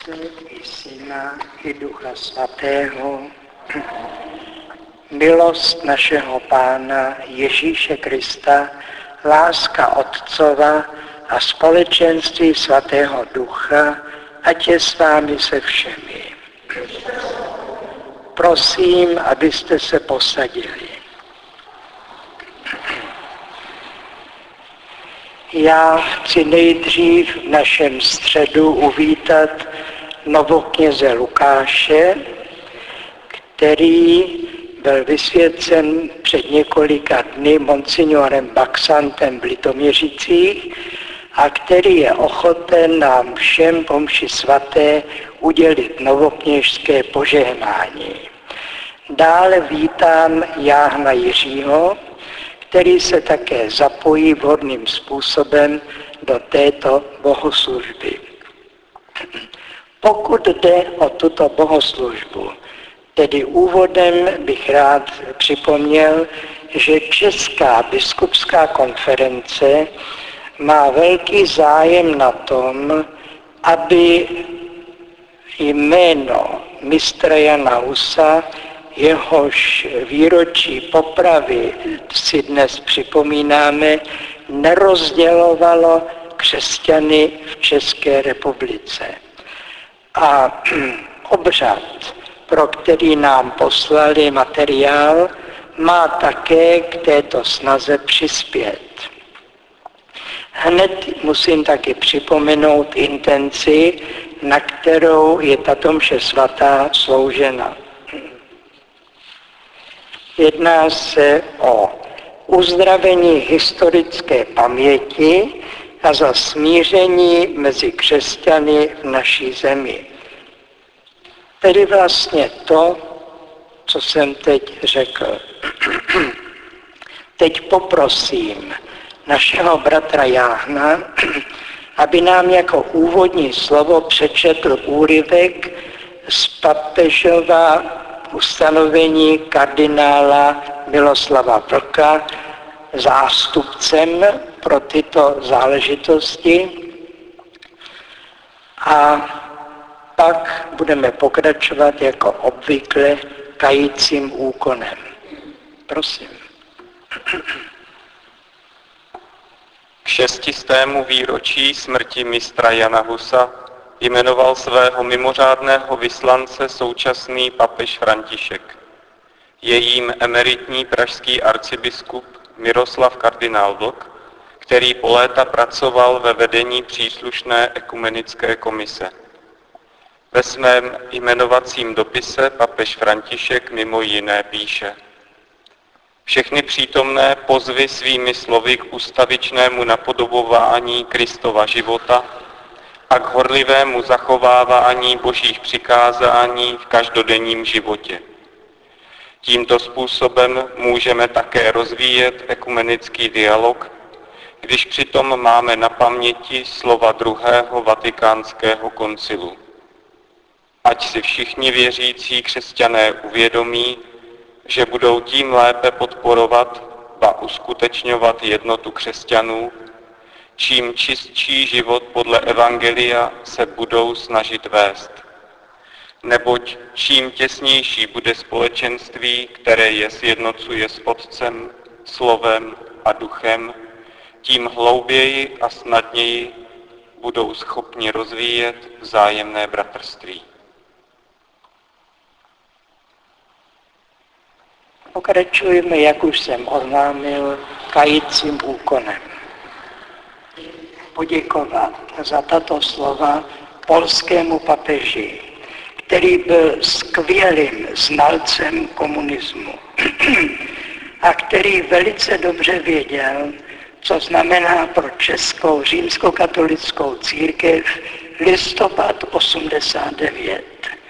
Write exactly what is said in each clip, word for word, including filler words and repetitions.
I Syna, i Ducha Svatého, milost našeho Pána Ježíše Krista, láska Otcova a společenství Svatého Ducha, ať je s vámi se všemi. Prosím, abyste se posadili. Já chci nejdřív v našem středu uvítat novokněze Lukáše, který byl vysvěcen před několika dny monsignorem Baxantem v Litoměřicích a který je ochoten nám všem po mši svaté udělit novokněžské požehnání. Dále vítám Jáhna Jiřího, který se také zapojí vhodným způsobem do této bohoslužby. Pokud jde o tuto bohoslužbu, tedy úvodem bych rád připomněl, že Česká biskupská konference má velký zájem na tom, aby jméno mistra Jana Husa, jehož výročí popravy si dnes připomínáme, nerozdělovalo křesťany v České republice. A obřad, pro který nám poslali materiál, má také k této snaze přispět. Hned musím taky připomenout intenci, na kterou je tato mše svatá sloužena. Jedná se o uzdravení historické paměti a za smíření mezi křesťany v naší zemi. Tedy vlastně to, co jsem teď řekl. Teď poprosím našeho bratra Jáhna, aby nám jako úvodní slovo přečetl úryvek z papežova ustanovení kardinála Miloslava Vlka zástupcem pro tyto záležitosti a pak budeme pokračovat jako obvykle kajícím úkonem. Prosím. K šestistému výročí smrti mistra Jana Husa jmenoval svého mimořádného vyslance současný papež František. Je jím emeritní pražský arcibiskup Miroslav kardinál Vlk, který po léta pracoval ve vedení příslušné ekumenické komise. Ve svém jmenovacím dopise papež František mimo jiné píše: všechny přítomné pozvy svými slovy k ustavičnému napodobování Kristova života a k horlivému zachovávání božích přikázání v každodenním životě. Tímto způsobem můžeme také rozvíjet ekumenický dialog, když přitom máme na paměti slova druhého vatikánského koncilu. Ať si všichni věřící křesťané uvědomí, že budou tím lépe podporovat a uskutečňovat jednotu křesťanů, čím čistší život podle evangelia se budou snažit vést. Neboť čím těsnější bude společenství, které je sjednocuje s Otcem, Slovem a Duchem, tím hlouběji a snadněji budou schopni rozvíjet vzájemné bratrství. Pokračujeme, jak už jsem oznámil, kajícím úkonem. Poděkovat za tato slova polskému papeži, který byl skvělým znalcem komunismu a který velice dobře věděl, co znamená pro českou římskokatolickou církev listopad osmdesát devět.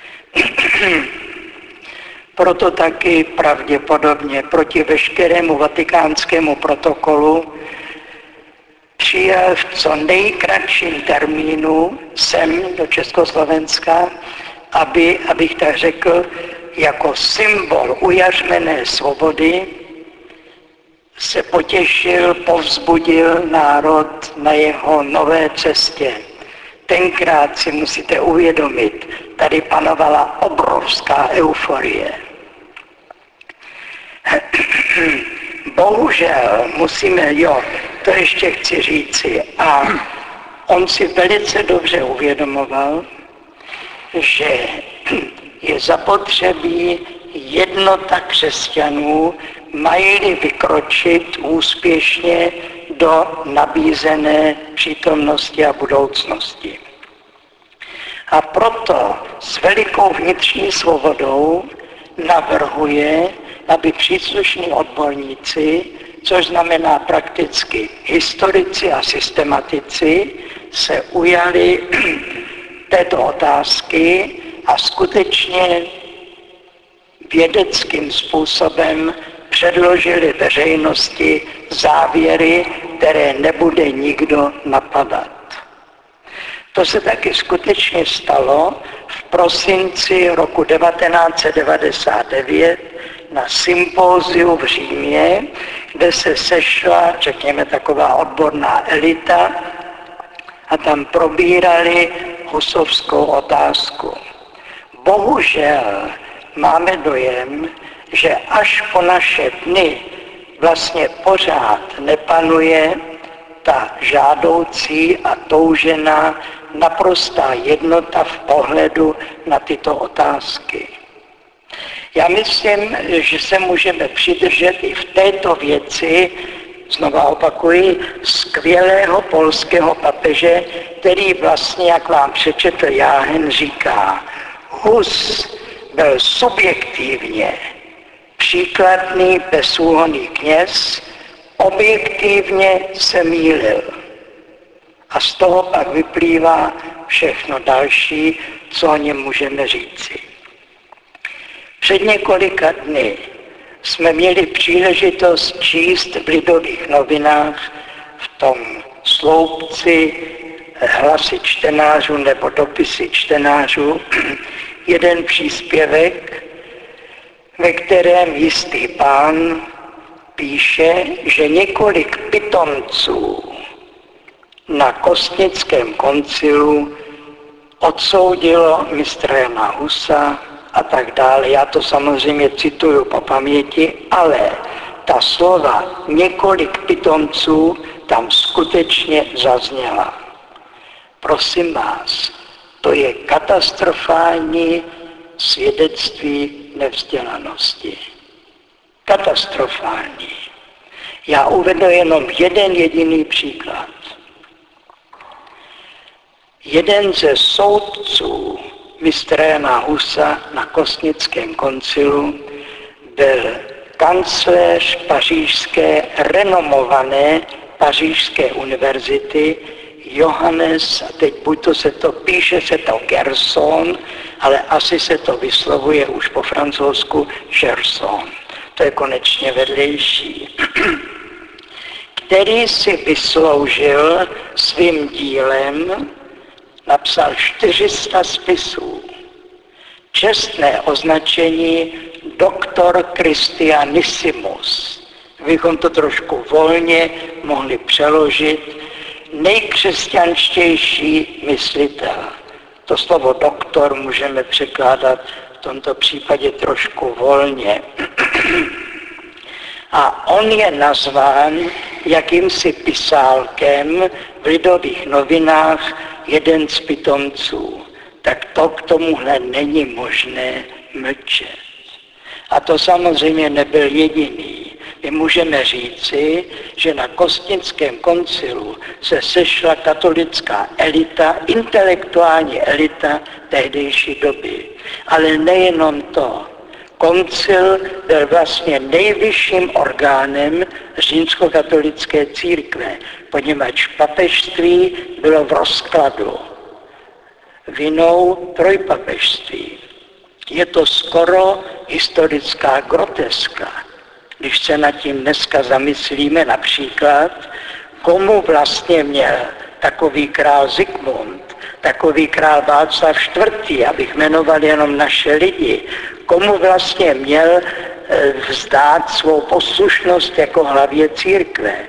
Proto taky pravděpodobně proti veškerému vatikánskému protokolu přijal v co nejkratším termínu sem do Československa, aby, abych tak řekl, jako symbol ujařmené svobody se potěšil, povzbudil národ na jeho nové cestě, tenkrát si musíte uvědomit, tady panovala obrovská euforie. Bohužel musíme, jo, to ještě chci říci, a on si velice dobře uvědomoval, že je zapotřebí jednota křesťanů, mají-li vykročit úspěšně do nabízené přítomnosti a budoucnosti. A proto s velikou vnitřní svobodou navrhuje, aby příslušní odborníci, což znamená prakticky historici a systematici, se ujali této otázky a skutečně vědeckým způsobem předložili veřejnosti závěry, které nebude nikdo napadat. To se taky skutečně stalo v prosinci roku devatenáct set devadesát devět na sympóziu v Římě, kde se sešla, řekněme, taková odborná elita a tam probírali husovskou otázku. Bohužel máme dojem, že až po naše dny vlastně pořád nepanuje ta žádoucí a toužená naprostá jednota v pohledu na tyto otázky. Já myslím, že se můžeme přidržet i v této věci, znova opakuji, skvělého polského papeže, který vlastně, jak vám přečetl Jáhen, říká, Hus byl subjektivně příkladný, bezúhonný kněz, objektivně se mýlil. A z toho pak vyplývá všechno další, co o něm můžeme říci. Před několika dny jsme měli příležitost číst v Lidových novinách v tom sloupci Hlasy čtenářů nebo Dopisy čtenářů jeden příspěvek, ve kterém jistý pán píše, že několik pitomců na Kostnickém koncilu odsoudilo mistra Jana Husa a tak dále. Já to samozřejmě cituju po paměti, ale ta slova několik pitomců tam skutečně zazněla. Prosím vás, to je katastrofální svědectví nevzdělanosti. Katastrofální. Já uvedu jenom jeden jediný příklad. Jeden ze soudců mistra Jana Husa na Kostnickém koncilu byl kancléř pařížské, renomované pařížské univerzity Johannes, a teď buď to se to píše, se to Gerson, ale asi se to vyslovuje už po francouzsku Gerson. To je konečně vedlejší. Který si vysloužil svým dílem, napsal čtyři sta spisů. Čestné označení doktor Christianissimus. Bychom to trošku volně mohli přeložit. Nejkřesťanštější myslitel. To slovo doktor můžeme překládat v tomto případě trošku volně. A on je nazván jakýmsi pisálkem v Lidových novinách jeden z pitomců. Tak to k tomuhle není možné mlčet. A to samozřejmě nebyl jediný. My můžeme říci, že na Kostnickém koncilu se sešla katolická elita, intelektuální elita tehdejší doby. Ale nejenom to. Koncil byl vlastně nejvyšším orgánem římskokatolické církve, poněvadž papežství bylo v rozkladu vinou trojpapežství. Je to skoro historická groteska. Když se nad tím dneska zamyslíme například, komu vlastně měl takový král Zikmund, takový král Václav čtvrtý, abych jmenoval jenom naše lidi, komu vlastně měl vzdát svou poslušnost jako hlavě církve.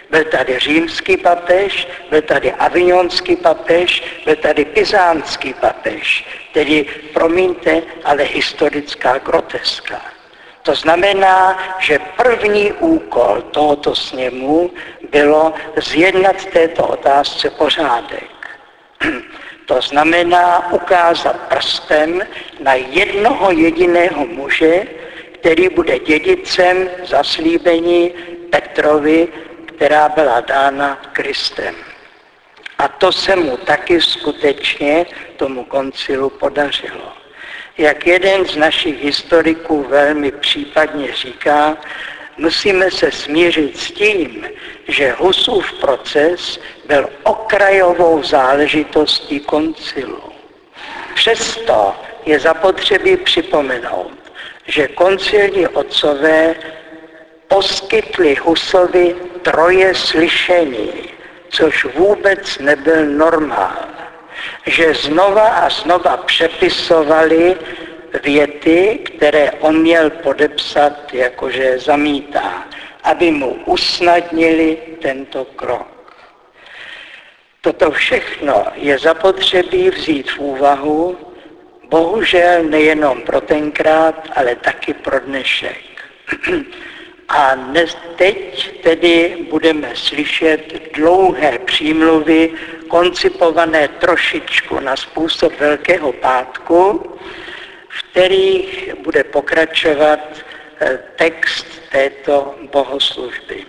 Byl tady římský papež, byl tady avignonský papež, byl tady pizánský papež, tedy, promiňte, ale historická groteska. To znamená, že první úkol tohoto sněmu bylo zjednat v této otázce pořádek. To znamená ukázat prstem na jednoho jediného muže, který bude dědicem zaslíbení Petrovi, která byla dána Kristem. A to se mu taky skutečně tomu koncilu podařilo. Jak jeden z našich historiků velmi případně říká, musíme se smířit s tím, že Husův proces byl okrajovou záležitostí koncilu. Přesto je zapotřebí připomenout, že koncilní otcové poskytli Husovi troje slyšení, což vůbec nebyl normál. Že znova a znova přepisovali věty, které on měl podepsat, jakože je zamítá, aby mu usnadnili tento krok. Toto všechno je zapotřebí vzít v úvahu, bohužel nejenom pro tenkrát, ale taky pro dnešek. A dnes, teď tedy budeme slyšet dlouhé přímluvy, koncipované trošičku na způsob Velkého pátku, v kterých bude pokračovat text této bohoslužby.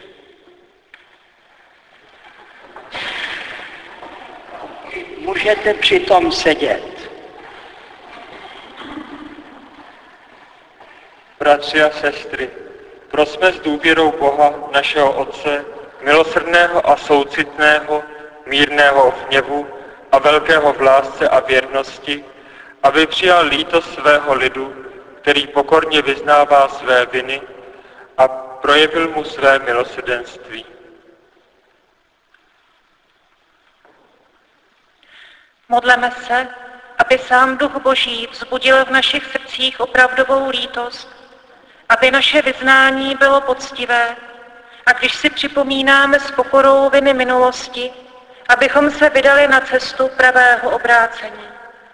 Můžete přitom sedět. Bratři a sestry, prosme s důvěrou Boha, našeho Otce, milosrdného a soucitného, mírného v hněvu a velkého v lásce a věrnosti, aby přijal lítost svého lidu, který pokorně vyznává své viny, a projevil mu své milosrdenství. Modleme se, aby sám Duch Boží vzbudil v našich srdcích opravdovou lítost, aby naše vyznání bylo poctivé a když si připomínáme s pokorou viny minulosti, abychom se vydali na cestu pravého obrácení.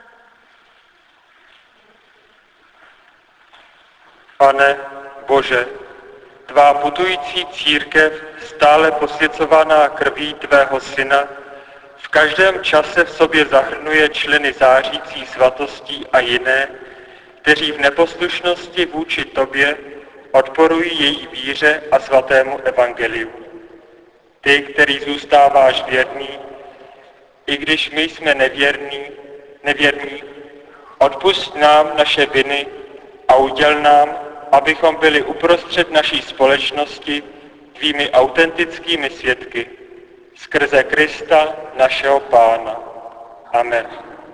Pane Bože, tvá putující církev, stále posvěcovaná krví tvého Syna, v každém čase v sobě zahrnuje členy zářící svatostí a jiné, kteří v neposlušnosti vůči tobě odporují její víře a svatému evangeliu. Ty, který zůstáváš věrný, i když my jsme nevěrní, nevěrní, odpusť nám naše viny a uděl nám, abychom byli uprostřed naší společnosti tvými autentickými svědky. Skrze Krista, našeho Pána. Amen.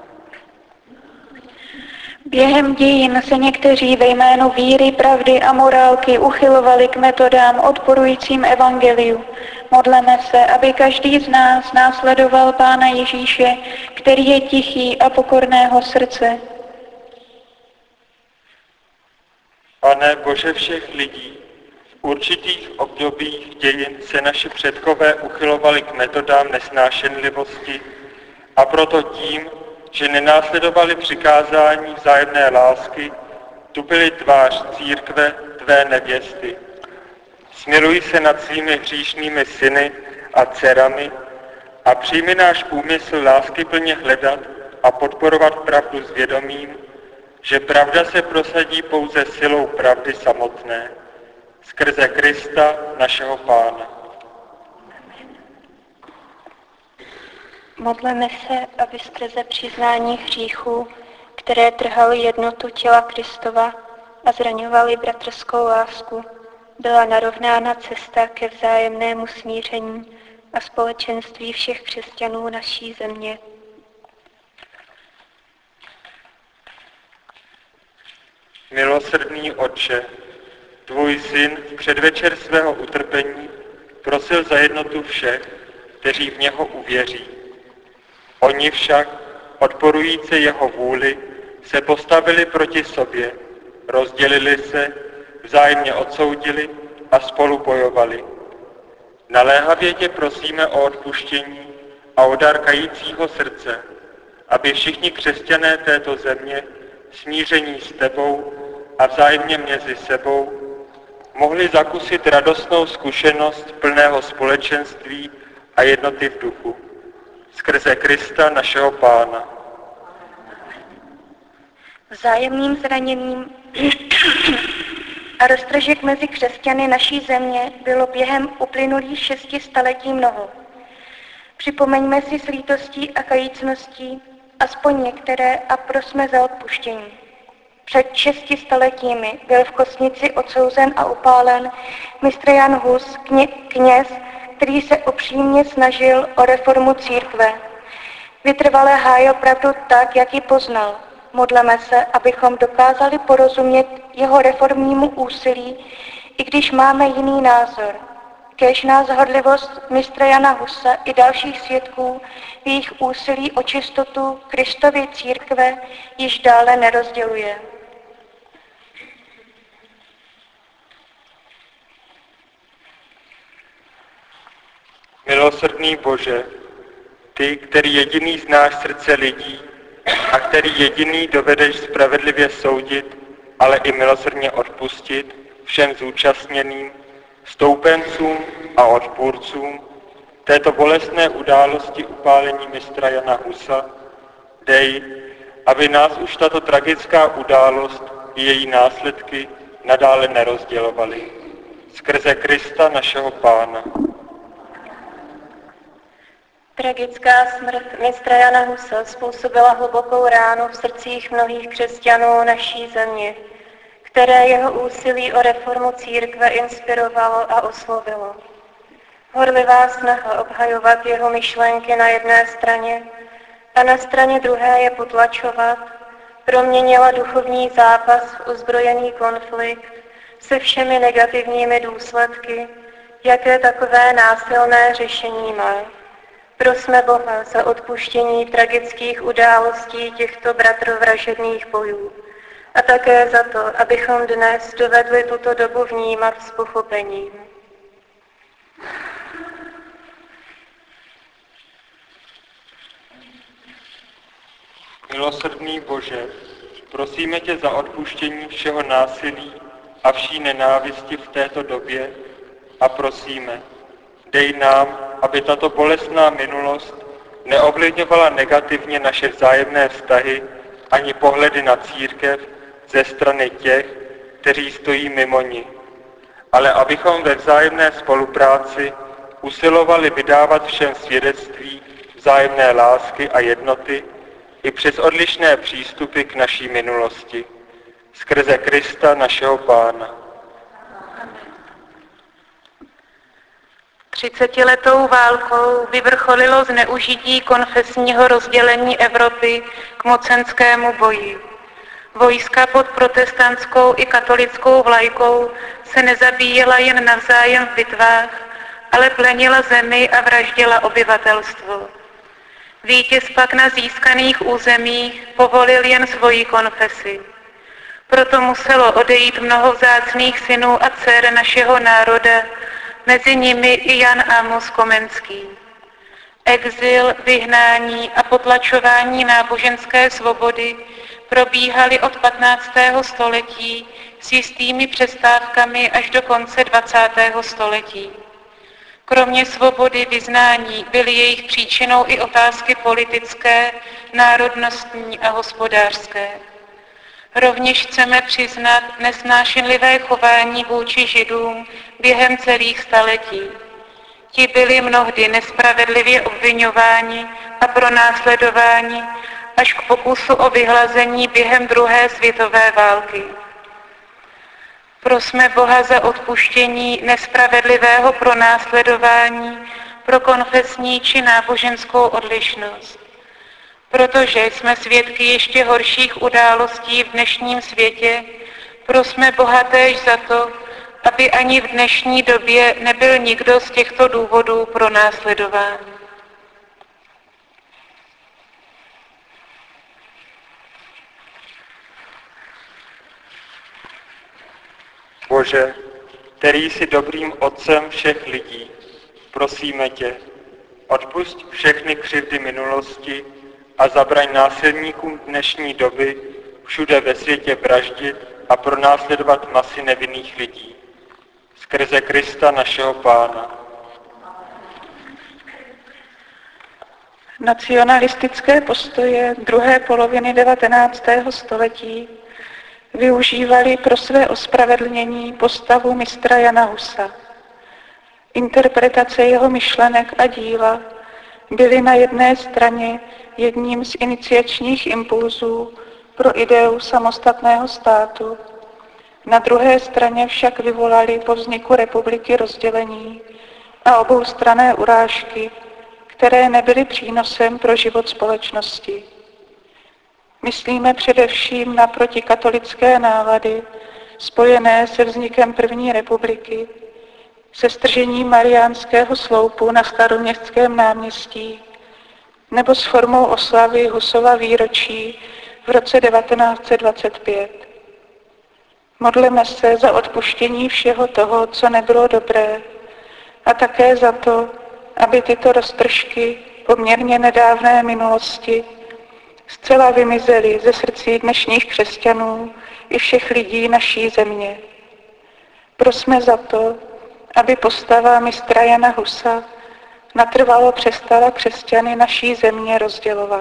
Během dějin se někteří ve jménu víry, pravdy a morálky uchylovali k metodám odporujícím evangeliu. Modleme se, aby každý z nás následoval Pána Ježíše, který je tichý a pokorného srdce. Pane Bože všech lidí, v určitých obdobích dějin se naši předkové uchylovali k metodám nesnášenlivosti a proto tím, že nenásledovali přikázání vzájemné lásky, tupili tvář církve tvé nevěsty. Smiluj se nad svými hříšnými syny a dcerami a přijmi náš úmysl láskyplně hledat a podporovat pravdu s vědomím, že pravda se prosadí pouze silou pravdy samotné, skrze Krista, našeho Pána. Modleme se, aby skrze přiznání hříchů, které trhaly jednotu těla Kristova a zraňovaly bratrskou lásku, byla narovnána cesta ke vzájemnému smíření a společenství všech křesťanů naší země. Milosrdný Otče, tvůj Syn v předvečer svého utrpení prosil za jednotu všech, kteří v něho uvěří. Oni však, odporující jeho vůli, se postavili proti sobě, rozdělili se, vzájemně odsoudili a spolu bojovali. Naléhavě tě prosíme o odpuštění a o dar kajícího srdce, aby všichni křesťané této země, smíření s tebou a vzájemně mezi sebou, mohli zakusit radostnou zkušenost plného společenství a jednoty v duchu. Skrze Krista našeho Pána. Vzájemným zraněním a roztržek mezi křesťany naší země bylo během uplynulých šesti staletí mnoho. Připomeňme si s lítostí a kajícností aspoň některé a prosme za odpuštění. Před šesti staletími byl v Kosnici odsouzen a upálen mistr Jan Hus, kně, kněz, který se upřímně snažil o reformu církve. Vytrvale hájil pravdu tak, jak ji poznal. Modleme se, abychom dokázali porozumět jeho reformnímu úsilí, i když máme jiný názor. Kéž nás horlivost mistra Jana Husa i dalších svědků v jejich úsilí o čistotu Kristovy církve již dále nerozděluje. Milosrdný Bože, ty, který jediný znáš srdce lidí a který jediný dovedeš spravedlivě soudit, ale i milosrdně odpustit všem zúčastněným, stoupencům a odpůrcům této bolestné události upálení mistra Jana Husa, dej, aby nás už tato tragická událost i její následky nadále nerozdělovaly. Skrze Krista našeho Pána. Tragická smrt mistra Jana Husa způsobila hlubokou ránu v srdcích mnohých křesťanů naší země, které jeho úsilí o reformu církve inspirovalo a oslovilo. Horlivá snaha obhajovat jeho myšlenky na jedné straně a na straně druhé je potlačovat, proměnila duchovní zápas v ozbrojený konflikt se všemi negativními důsledky, jaké takové násilné řešení má. Prosme Boha za odpuštění tragických událostí těchto bratrovražedných bojů a také za to, abychom dnes dovedli tuto dobu vnímat s pochopením. Milosrdný Bože, prosíme tě za odpuštění všeho násilí a vší nenávisti v této době a prosíme, dej nám, aby tato bolestná minulost neovlivňovala negativně naše vzájemné vztahy ani pohledy na církev ze strany těch, kteří stojí mimo ní, ale abychom ve vzájemné spolupráci usilovali vydávat všem svědectví vzájemné lásky a jednoty i přes odlišné přístupy k naší minulosti. Skrze Krista našeho Pána. Třicetiletou válkou vyvrcholilo zneužití konfesního rozdělení Evropy k mocenskému boji. Vojska pod protestantskou i katolickou vlajkou se nezabíjela jen navzájem v bitvách, ale plenila zemi a vraždila obyvatelstvo. Vítěz pak na získaných územích povolil jen svoji konfesi. Proto muselo odejít mnoho vzácných synů a dcer našeho národa, mezi nimi i Jan Amos Komenský. Exil, vyhnání a potlačování náboženské svobody probíhaly od patnáctého století s jistými přestávkami až do konce dvacátého století. Kromě svobody vyznání byly jejich příčinou i otázky politické, národnostní a hospodářské. Rovněž chceme přiznat nesnášenlivé chování vůči Židům během celých staletí. Ti byli mnohdy nespravedlivě obviňováni a pronásledováni až k pokusu o vyhlazení během druhé světové války. Prosme Boha za odpuštění nespravedlivého pronásledování pro konfesní či náboženskou odlišnost. Protože jsme svědky ještě horších událostí v dnešním světě, prosme Boha též za to, aby ani v dnešní době nebyl nikdo z těchto důvodů pronásledován. Bože, který jsi dobrým otcem všech lidí, Prosíme tě, odpusť všechny křivdy minulosti a zabraň násilníkům dnešní doby všude ve světě vraždit a pronásledovat masy nevinných lidí. Skrze Krista našeho Pána. Nacionalistické postoje druhé poloviny devatenáctého století využívali pro své ospravedlnění postavu mistra Jana Husa. Interpretace jeho myšlenek a díla byly na jedné straně jedním z iniciačních impulzů pro ideu samostatného státu, na druhé straně však vyvolali po vzniku republiky rozdělení a oboustranné urážky, které nebyly přínosem pro život společnosti. Myslíme především na protikatolické nálady spojené se vznikem první republiky, se stržením Mariánského sloupu na Staroměstském náměstí nebo s formou oslavy Husova výročí v roce devatenáct set dvacet pět. Modleme se za odpuštění všeho toho, co nebylo dobré, a také za to, aby tyto roztržky poměrně nedávné minulosti zcela vymizely ze srdcí dnešních křesťanů i všech lidí naší země. Prosme za to, aby postava mistra Jana Husa natrvalo přestala křesťany naší země rozdělovat.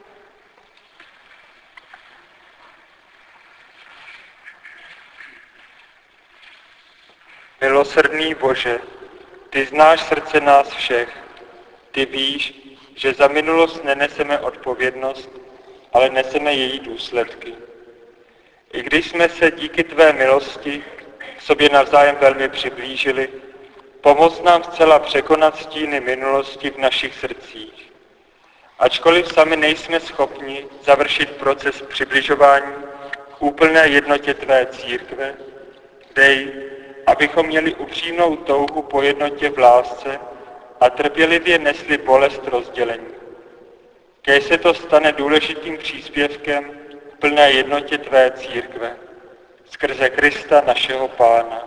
Milosrdný Bože, ty znáš srdce nás všech. Ty víš, že za minulost neneseme odpovědnost, ale neseme její důsledky. I když jsme se díky tvé milosti k sobě navzájem velmi přiblížili, pomoz nám zcela překonat stíny minulosti v našich srdcích. Ačkoliv sami nejsme schopni završit proces přibližování k úplné jednotě tvé církve, dej, abychom měli upřímnou touhu po jednotě v lásce a trpělivě nesli bolest rozdělení. Kéž se to stane důležitým příspěvkem k plné jednotě tvé církve. Skrze Krista našeho Pána.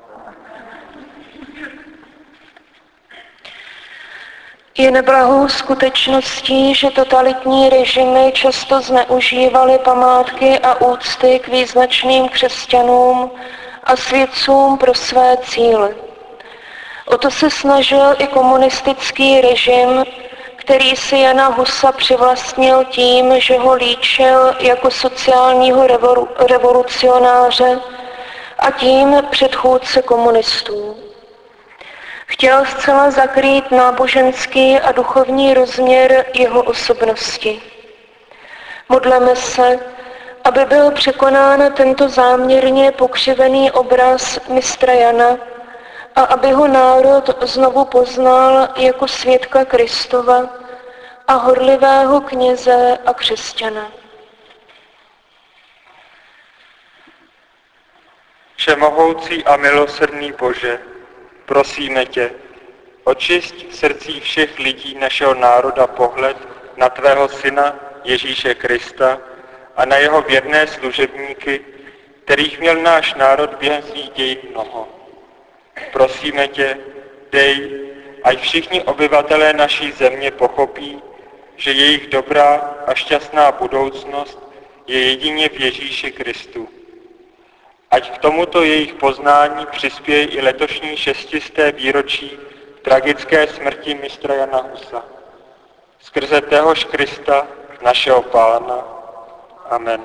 Je neblahou skutečností, že totalitní režimy často zneužívaly památky a úcty k význačným křesťanům a svědcům pro své cíle. O to se snažil i komunistický režim, který si Jana Husa přivlastnil tím, že ho líčil jako sociálního revolu- revolucionáře a tím předchůdce komunistů. Chtěl zcela zakrýt náboženský a duchovní rozměr jeho osobnosti. Modleme se, aby byl překonán tento záměrně pokřivený obraz mistra Jana a aby ho národ znovu poznal jako svědka Kristova a horlivého kněze a křesťana. Všemohoucí a milosrdný Bože, prosíme tě, očisť v srdcích všech lidí našeho národa pohled na tvého syna Ježíše Krista a na jeho věrné služebníky, kterých měl náš národ během svých dějin mnoho. Prosíme tě, dej, ať všichni obyvatelé naší země pochopí, že jejich dobrá a šťastná budoucnost je jedině v Ježíši Kristu. Ať k tomuto jejich poznání přispěje i letošní šestisté výročí tragické smrti mistra Jana Husa. Skrze téhož Krista, našeho Pána. Amen.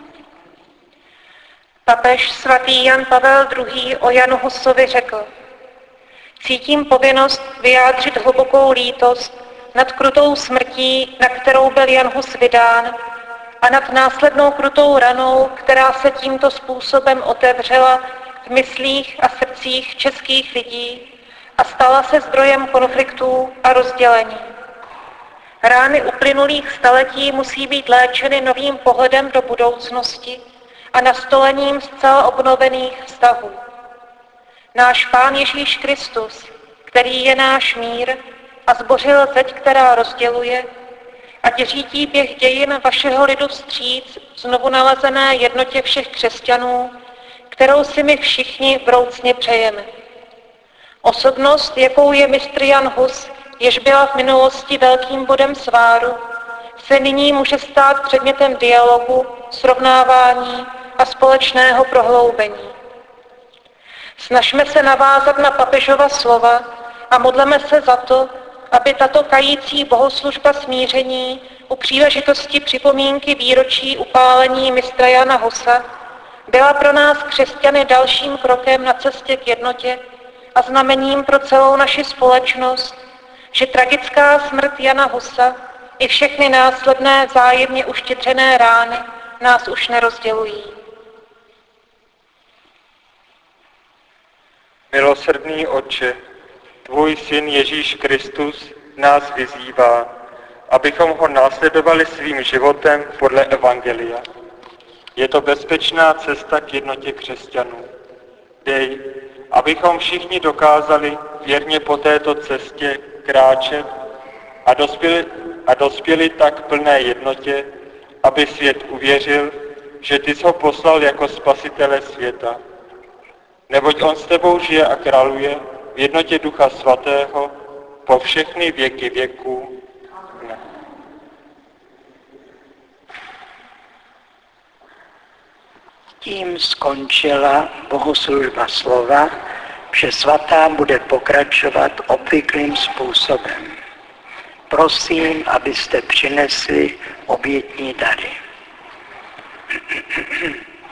Papež svatý Jan Pavel druhý. O Janu Husovi řekl: Cítím povinnost vyjádřit hlubokou lítost nad krutou smrtí, na kterou byl Jan Hus vydán, a nad následnou krutou ranou, která se tímto způsobem otevřela v myslích a srdcích českých lidí a stala se zdrojem konfliktů a rozdělení. Rány uplynulých staletí musí být léčeny novým pohledem do budoucnosti a nastolením zcela obnovených vztahů. Náš Pán Ježíš Kristus, který je náš mír a zbořil zeď, která rozděluje, ať řídí běh dějin vašeho lidu vstříc znovu nalezené jednotě všech křesťanů, kterou si my všichni vroucně přejeme. Osobnost, jakou je mistr Jan Hus, jež byla v minulosti velkým bodem sváru, se nyní může stát předmětem dialogu, srovnávání a společného prohloubení. Snažme se navázat na papežova slova a modleme se za to, aby tato kající bohoslužba smíření u příležitosti připomínky výročí upálení mistra Jana Husa byla pro nás křesťany dalším krokem na cestě k jednotě a znamením pro celou naši společnost, že tragická smrt Jana Husa i všechny následné vzájemně uštědřené rány nás už nerozdělují. Milosrdný Otče, tvůj syn Ježíš Kristus nás vyzývá, abychom ho následovali svým životem podle Evangelia. Je to bezpečná cesta k jednotě křesťanů. Dej, abychom všichni dokázali věrně po této cestě kráčet a dospěli, a dospěli tak plné jednotě, aby svět uvěřil, že ty jsi ho poslal jako spasitele světa. Neboť on s tebou žije a králuje v jednotě Ducha Svatého po všechny věky věků. Ne. Tím skončila bohoslužba slova, že svatá bude pokračovat obvyklým způsobem. Prosím, abyste přinesli obětní dary.